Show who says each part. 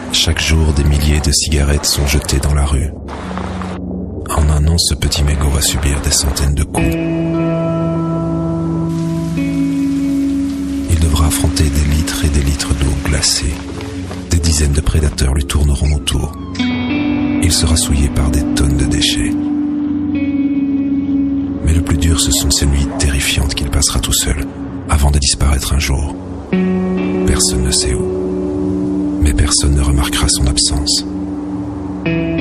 Speaker 1: Chaque jour, des milliers de cigarettes sont jetées dans la rue. En un an, ce petit mégot va subir des centaines de coups. Il devra affronter des litres et des litres d'eau glacée. Des dizaines de prédateurs lui tourneront autour. Il sera souillé par des tonnes de déchets. Mais le plus dur, ce sont ces nuits terrifiantes qu'il passera tout seul, avant de disparaître un jour. Personne ne sait où. Mais personne ne remarquera son absence.